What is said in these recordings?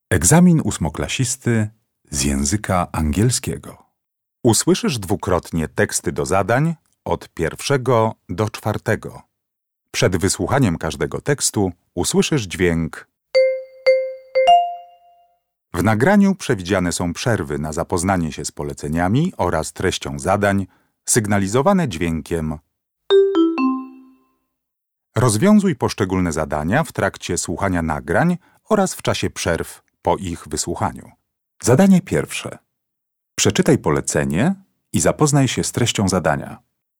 Egzamin ósmoklasisty z języka angielskiego. Usłyszysz dwukrotnie teksty do zadań od 1 do 4. Przed wysłuchaniem każdego tekstu usłyszysz dźwięk. W nagraniu przewidziane są przerwy na zapoznanie się z poleceniami oraz treścią zadań, sygnalizowane dźwiękiem. Rozwiązuj poszczególne zadania w trakcie słuchania nagrań oraz w czasie przerw po ich wysłuchaniu. Zadanie pierwsze. Przeczytaj polecenie i zapoznaj się z treścią zadania.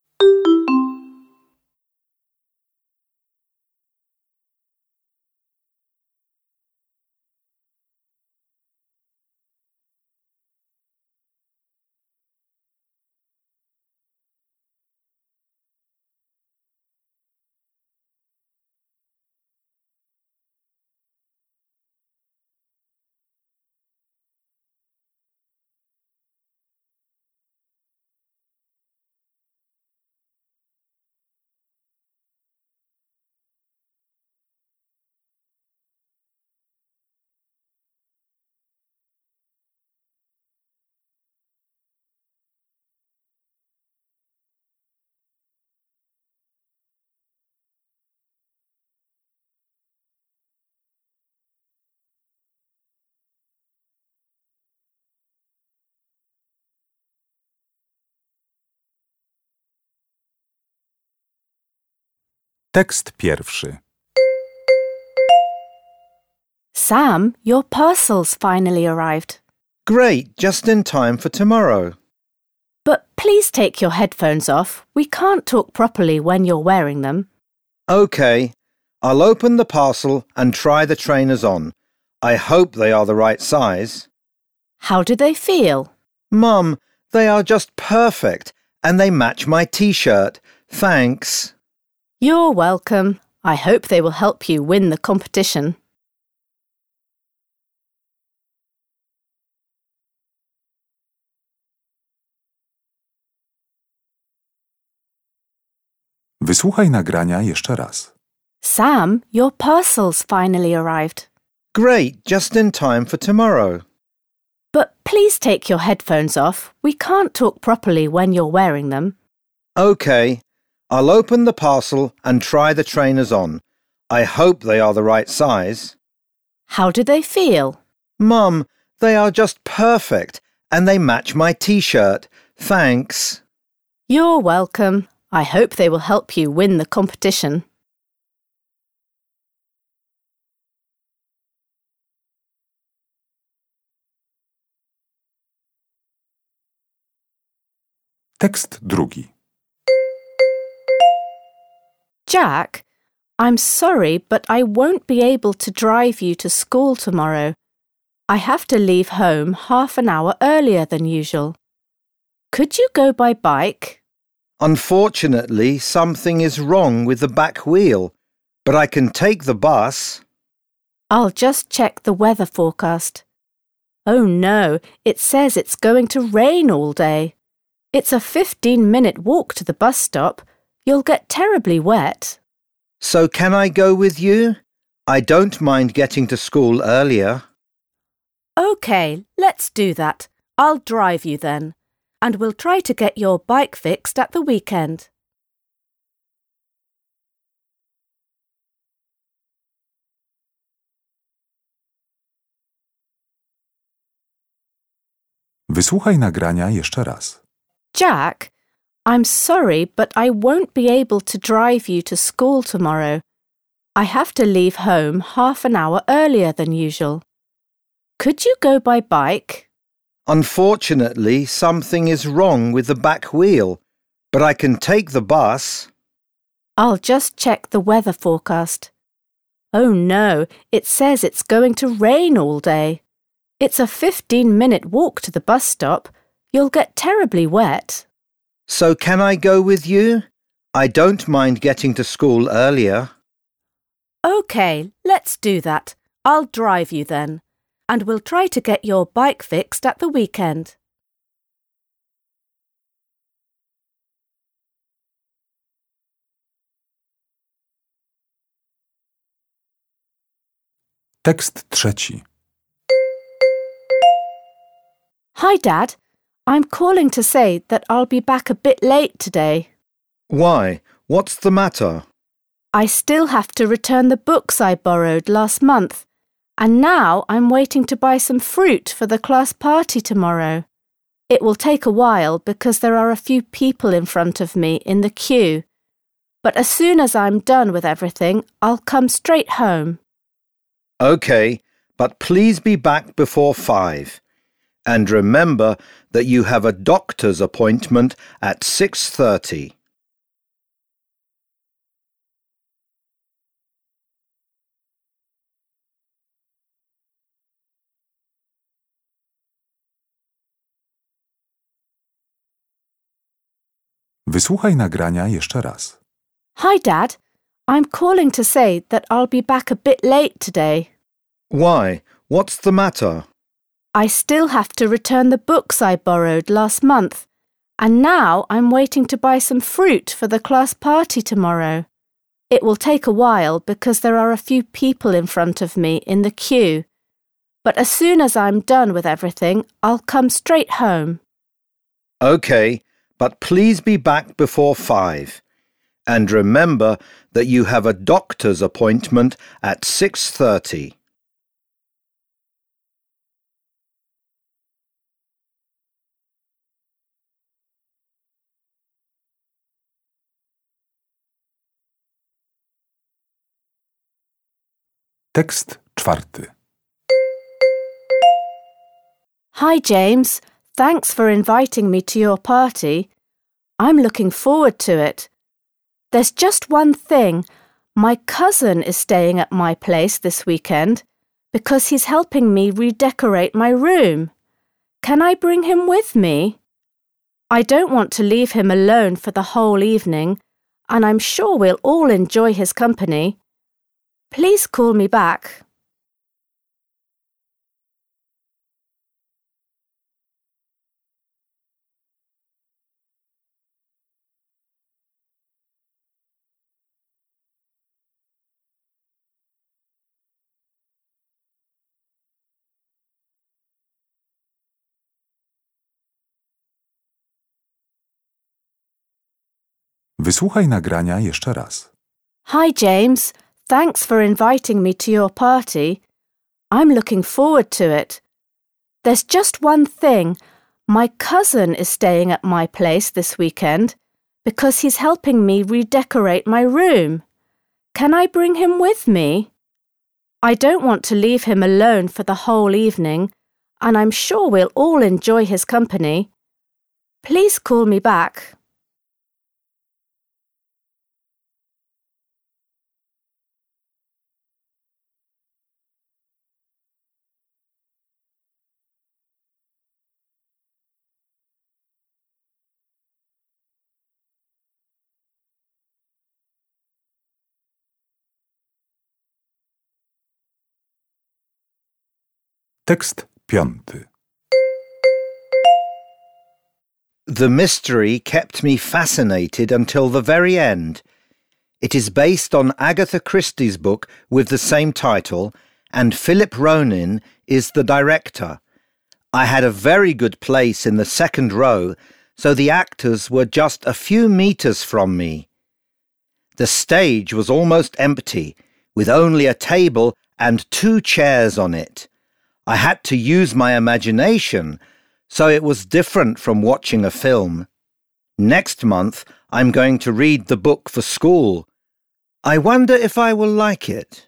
Tekst pierwszy. Sam, your parcel's finally arrived. Great, just in time for tomorrow. But please take your headphones off. We can't talk properly when you're wearing them. OK, I'll open the parcel and try the trainers on. I hope they are the right size. How do they feel? Mum, they are just perfect and they match my t-shirt. Thanks. You're welcome. I hope they will help you win the competition. Wysłuchaj nagrania jeszcze raz. Sam, your parcel's finally arrived. Great, just in time for tomorrow. But please take your headphones off. We can't talk properly when you're wearing them. OK, I'll open the parcel and try the trainers on. I hope they are the right size. How do they feel? Mum, they are just perfect and they match my t-shirt. Thanks. You're welcome. I hope they will help you win the competition. Tekst drugi. Jack, I'm sorry, but I won't be able to drive you to school tomorrow. I have to leave home half an hour earlier than usual. Could you go by bike? Unfortunately, something is wrong with the back wheel, but I can take the bus. I'll just check the weather forecast. Oh no, it says it's going to rain all day. It's a 15-minute walk to the bus stop. You'll get terribly wet. So can I go with you? I don't mind getting to school earlier. OK, let's do that. I'll drive you then. And we'll try to get your bike fixed at the weekend. Wysłuchaj nagrania jeszcze raz. Jack, I'm sorry, but I won't be able to drive you to school tomorrow. I have to leave home half an hour earlier than usual. Could you go by bike? Unfortunately, something is wrong with the back wheel, but I can take the bus. I'll just check the weather forecast. Oh no, it says it's going to rain all day. It's a 15-minute walk to the bus stop. You'll get terribly wet. So can I go with you? I don't mind getting to school earlier. OK, let's do that. I'll drive you then. And we'll try to get your bike fixed at the weekend. Tekst trzeci. Hi, Dad. I'm calling to say that I'll be back a bit late today. Why? What's the matter? I still have to return the books I borrowed last month, and now I'm waiting to buy some fruit for the class party tomorrow. It will take a while because there are a few people in front of me in the queue, but as soon as I'm done with everything, I'll come straight home. OK, but please be back before 5. And remember that you have a doctor's appointment at 6:30. Wysłuchaj nagrania jeszcze raz. Hi, Dad. I'm calling to say that I'll be back a bit late today. Why? What's the matter? I still have to return the books I borrowed last month, and now I'm waiting to buy some fruit for the class party tomorrow. It will take a while because there are a few people in front of me in the queue, but as soon as I'm done with everything, I'll come straight home. OK, but please be back before 5. And remember that you have a doctor's appointment at 6:30. Tekst 4. Hi, James. Thanks for inviting me to your party. I'm looking forward to it. There's just one thing. My cousin is staying at my place this weekend because he's helping me redecorate my room. Can I bring him with me? I don't want to leave him alone for the whole evening, and I'm sure we'll all enjoy his company. Please call me back. Wysłuchaj nagrania jeszcze raz. Hi, James. Thanks for inviting me to your party. I'm looking forward to it. There's just one thing. My cousin is staying at my place this weekend because he's helping me redecorate my room. Can I bring him with me? I don't want to leave him alone for the whole evening, and I'm sure we'll all enjoy his company. Please call me back. Tekst 5. The mystery kept me fascinated until the very end. It is based on Agatha Christie's book with the same title, and Philip Ronin is the director. I had a very good place in the second row, so the actors were just a few meters from me. The stage was almost empty, with only a table and 2 chairs on it. I had to use my imagination, so it was different from watching a film. Next month, I'm going to read the book for school. I wonder if I will like it.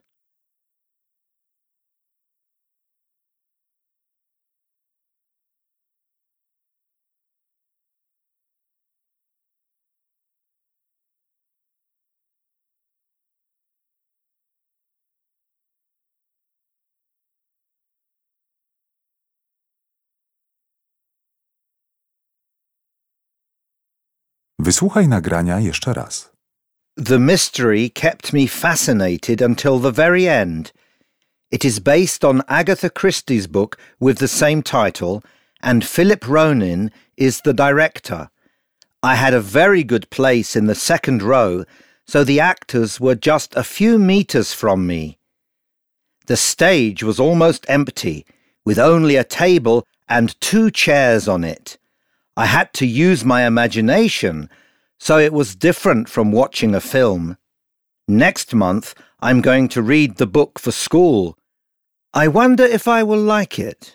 Wysłuchaj nagrania jeszcze raz. The mystery kept me fascinated until the very end. It is based on Agatha Christie's book with the same title, and Philip Ronin is the director. I had a very good place in the second row, so the actors were just a few meters from me. The stage was almost empty, with only a table and 2 chairs on it. I had to use my imagination, so it was different from watching a film. Next month, I'm going to read the book for school. I wonder if I will like it.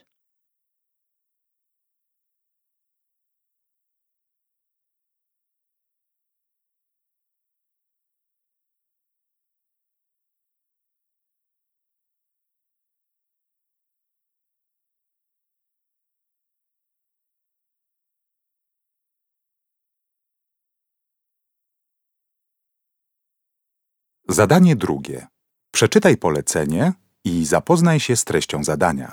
Zadanie drugie. Przeczytaj polecenie i zapoznaj się z treścią zadania.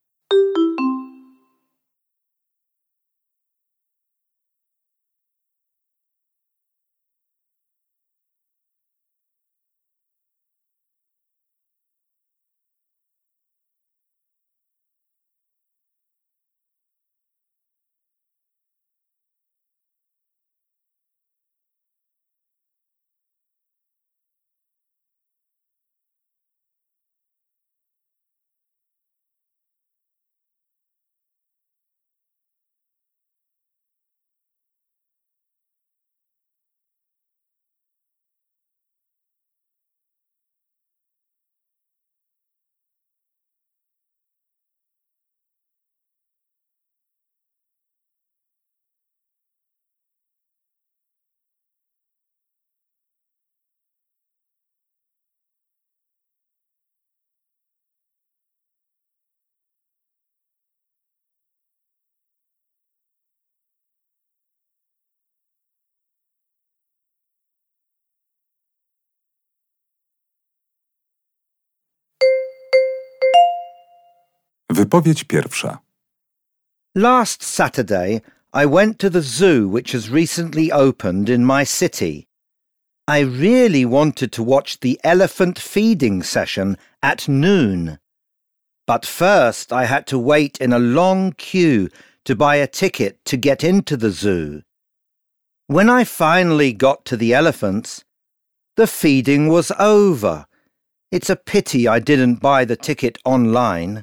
Wypowiedź pierwsza. Last Saturday, I went to the zoo which has recently opened in my city. I really wanted to watch the elephant feeding session at noon. But first I had to wait in a long queue to buy a ticket to get into the zoo. When I finally got to the elephants, the feeding was over. It's a pity I didn't buy the ticket online.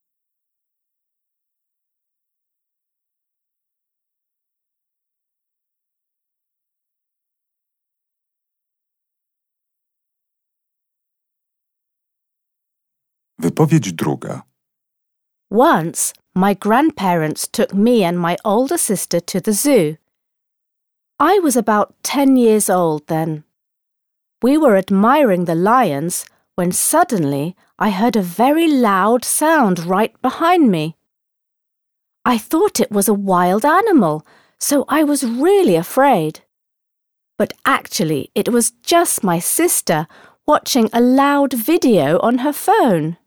Wypowiedź druga. Once, my grandparents took me and my older sister to the zoo. I was about 10 years old then. We were admiring the lions when suddenly I heard a very loud sound right behind me. I thought it was a wild animal, so I was really afraid. But actually, it was just my sister watching a loud video on her phone.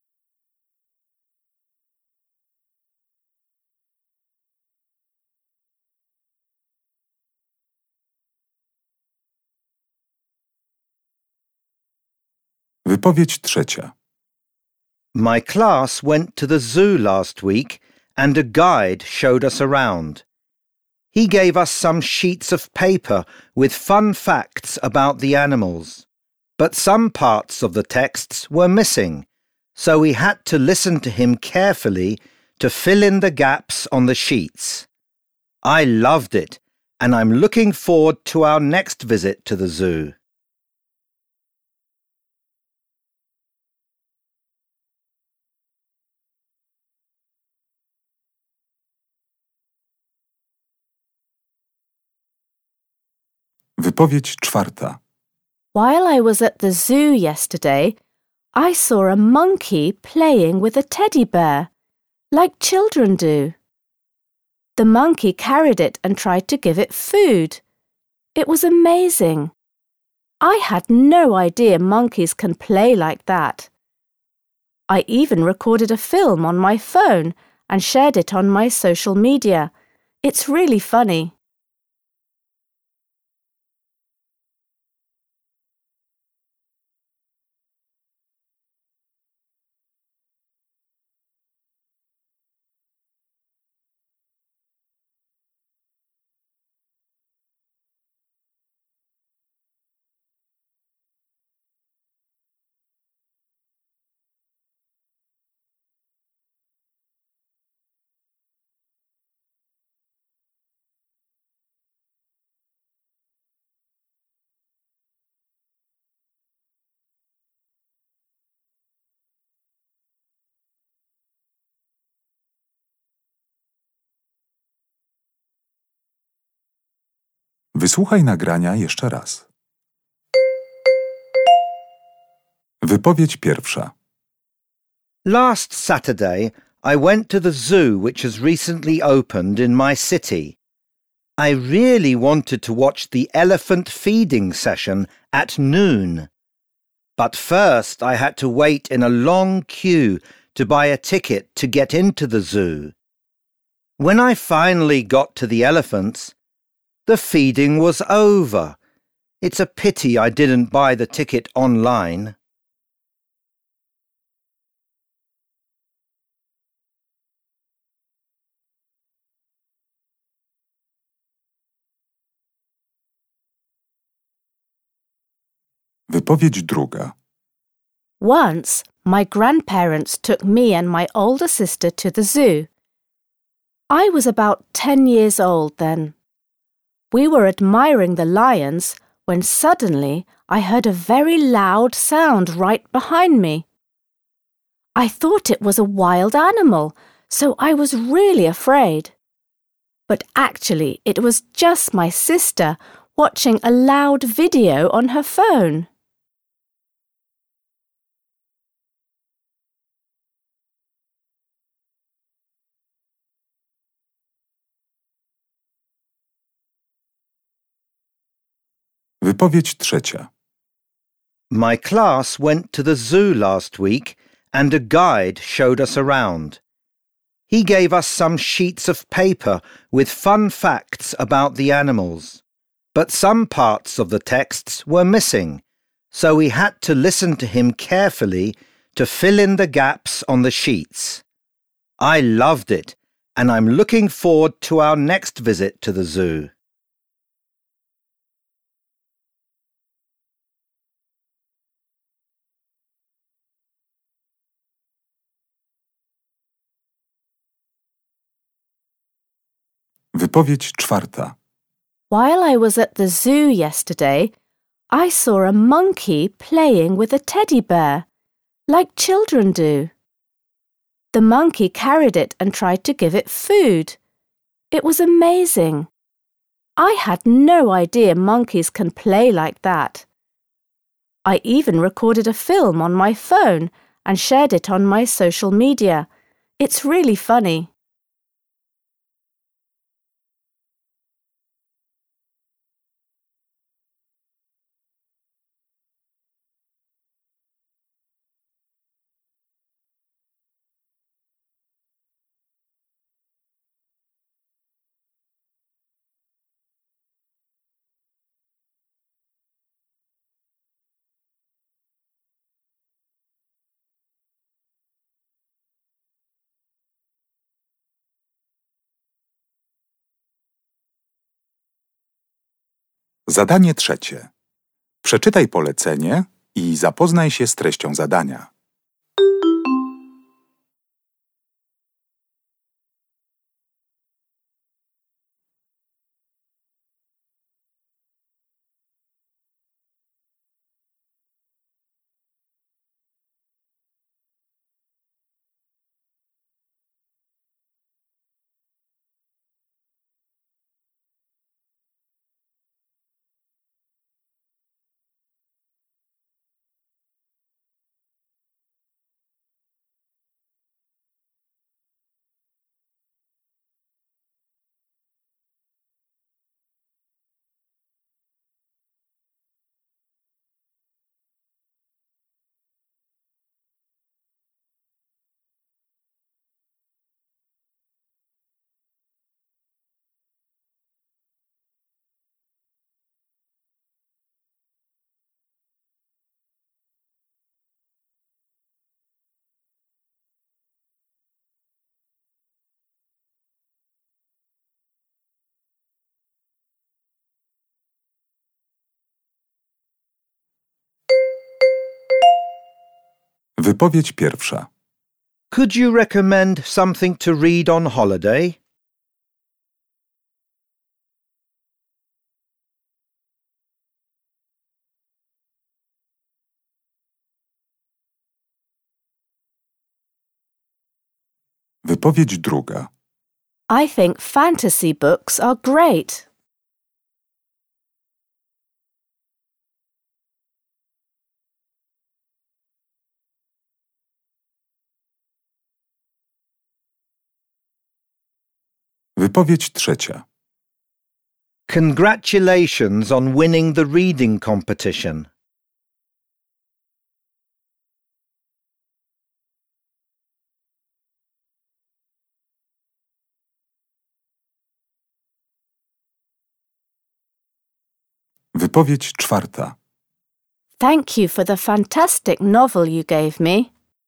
Wypowiedź trzecia. My class went to the zoo last week and a guide showed us around. He gave us some sheets of paper with fun facts about the animals. But some parts of the texts were missing, so we had to listen to him carefully to fill in the gaps on the sheets. I loved it, and I'm looking forward to our next visit to the zoo. Wypowiedź czwarta. While I was at the zoo yesterday, I saw a monkey playing with a teddy bear, like children do. The monkey carried it and tried to give it food. It was amazing. I had no idea monkeys can play like that. I even recorded a film on my phone and shared it on my social media. It's really funny. Wysłuchaj nagrania jeszcze raz. Wypowiedź pierwsza. Last Saturday, I went to the zoo which has recently opened in my city. I really wanted to watch the elephant feeding session at noon. But first I had to wait in a long queue to buy a ticket to get into the zoo. When I finally got to the elephants, the feeding was over. It's a pity I didn't buy the ticket online. Wypowiedź druga. Once, my grandparents took me and my older sister to the zoo. I was about 10 years old then. We were admiring the lions when suddenly I heard a very loud sound right behind me. I thought it was a wild animal, so I was really afraid. But actually, it was just my sister watching a loud video on her phone. Wypowiedź trzecia. My class went to the zoo last week and a guide showed us around. He gave us some sheets of paper with fun facts about the animals. But some parts of the texts were missing, so we had to listen to him carefully to fill in the gaps on the sheets. I loved it, and I'm looking forward to our next visit to the zoo. Wypowiedź czwarta. While I was at the zoo yesterday, I saw a monkey playing with a teddy bear, like children do. The monkey carried it and tried to give it food. It was amazing. I had no idea monkeys can play like that. I even recorded a film on my phone and shared it on my social media. It's really funny. Zadanie trzecie. Przeczytaj polecenie i zapoznaj się z treścią zadania. Wypowiedź pierwsza. Could you recommend something to read on holiday? Wypowiedź druga. I think fantasy books are great. Wypowiedź trzecia. Congratulations on winning the reading competition. Wypowiedź czwarta. Thank you for the fantastic novel you gave me.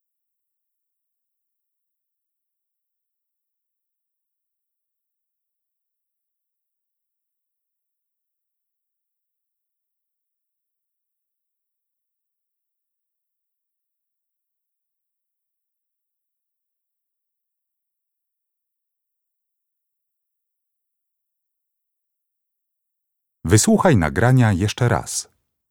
Wysłuchaj nagrania jeszcze raz.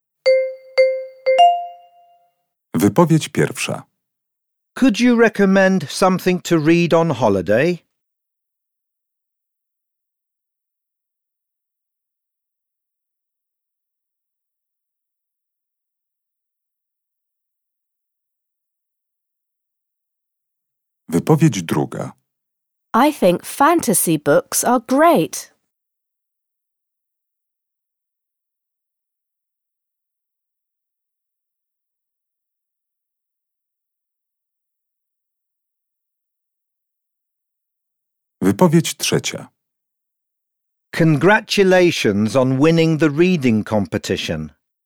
Wypowiedź pierwsza. Could you recommend something to read on holiday? Wypowiedź druga. I think fantasy books are great. Wypowiedź trzecia. Congratulations on winning the reading competition.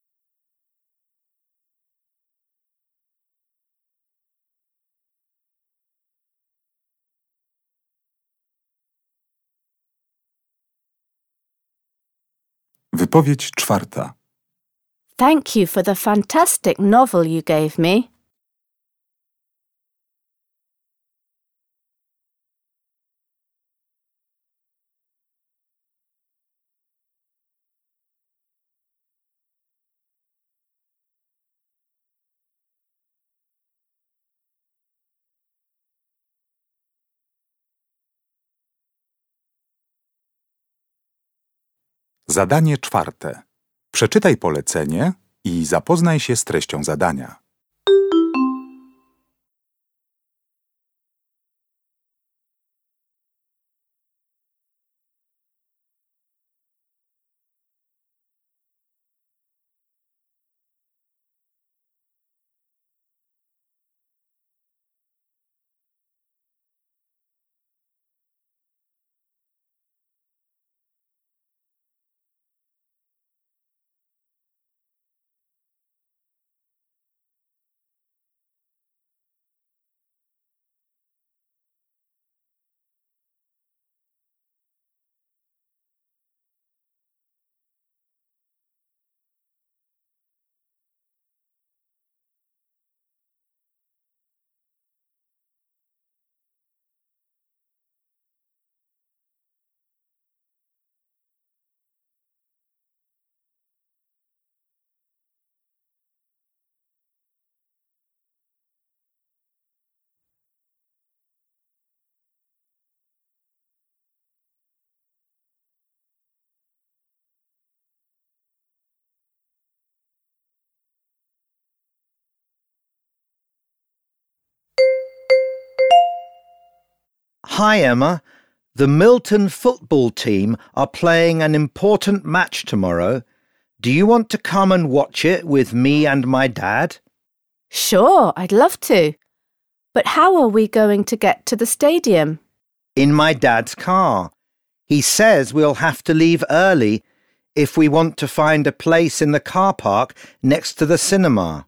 Wypowiedź czwarta. Thank you for the fantastic novel you gave me. Zadanie czwarte. Przeczytaj polecenie i zapoznaj się z treścią zadania. Hi, Emma. The Milton football team are playing an important match tomorrow. Do you want to come and watch it with me and my dad? Sure, I'd love to. But how are we going to get to the stadium? In my dad's car. He says we'll have to leave early if we want to find a place in the car park next to the cinema.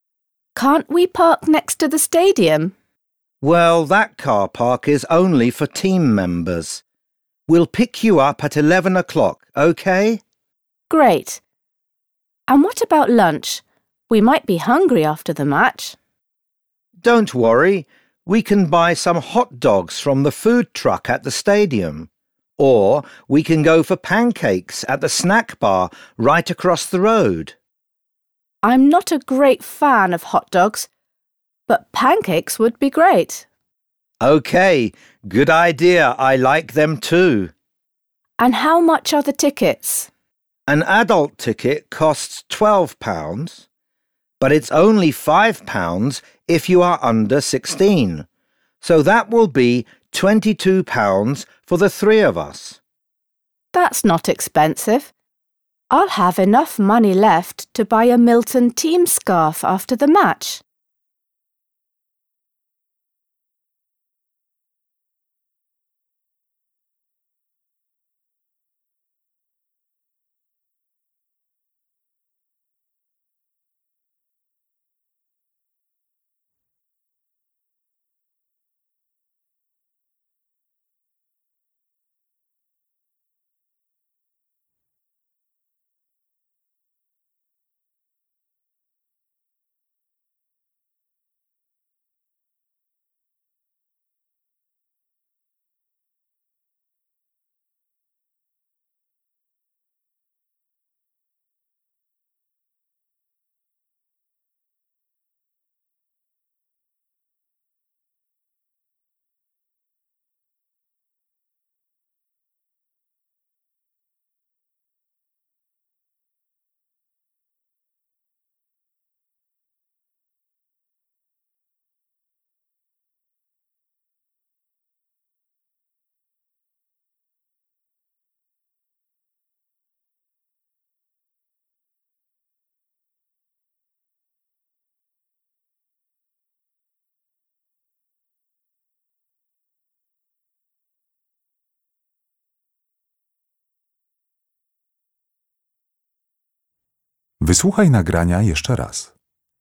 Can't we park next to the stadium? Well, that car park is only for team members. We'll pick you up at 11 o'clock, OK? Great. And what about lunch? We might be hungry after the match. Don't worry. We can buy some hot dogs from the food truck at the stadium. Or we can go for pancakes at the snack bar right across the road. I'm not a great fan of hot dogs, but pancakes would be great. OK, good idea. I like them too. And how much are the tickets? An adult ticket costs £12, but it's only £5 if you are under 16. So that will be £22 for the three of us. That's not expensive. I'll have enough money left to buy a Milton team scarf after the match. Wysłuchaj nagrania jeszcze raz.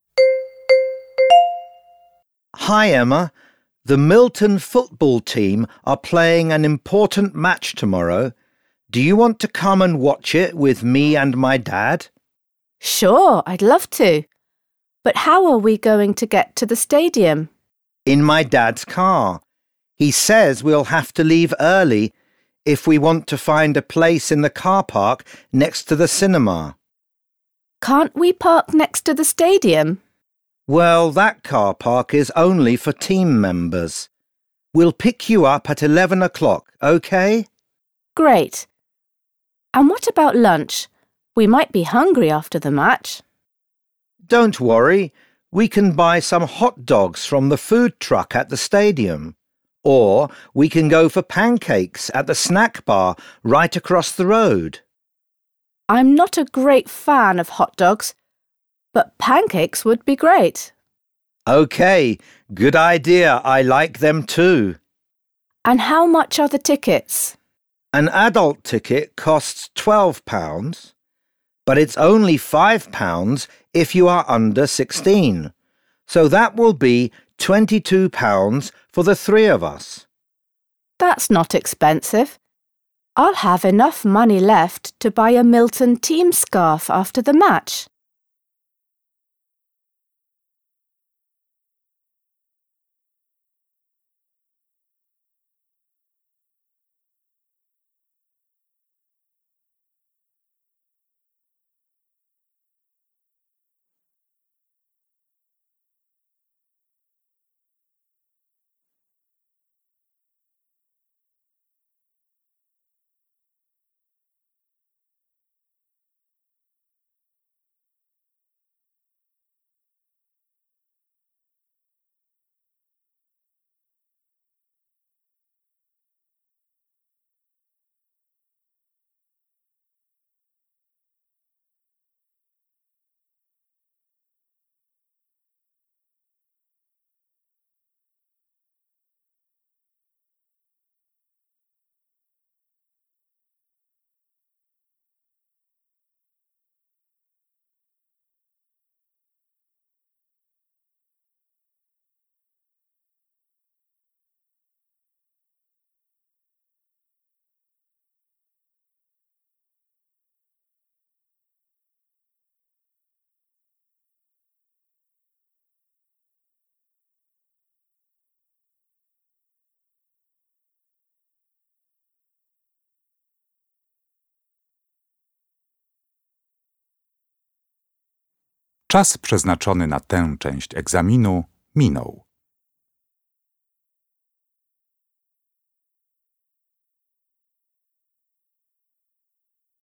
Hi, Emma. The Milton football team are playing an important match tomorrow. Do you want to come and watch it with me and my dad? Sure, I'd love to. But how are we going to get to the stadium? In my dad's car. He says we'll have to leave early if we want to find a place in the car park next to the cinema. Can't we park next to the stadium? Well, that car park is only for team members. We'll pick you up at 11 o'clock, OK? Great. And what about lunch? We might be hungry after the match. Don't worry. We can buy some hot dogs from the food truck at the stadium. Or we can go for pancakes at the snack bar right across the road. I'm not a great fan of hot dogs, but pancakes would be great. OK, good idea. I like them too. And how much are the tickets? An adult ticket costs £12, but it's only £5 if you are under 16. So that will be £22 for the three of us. That's not expensive. I'll have enough money left to buy a Milton team scarf after the match. Czas przeznaczony na tę część egzaminu minął.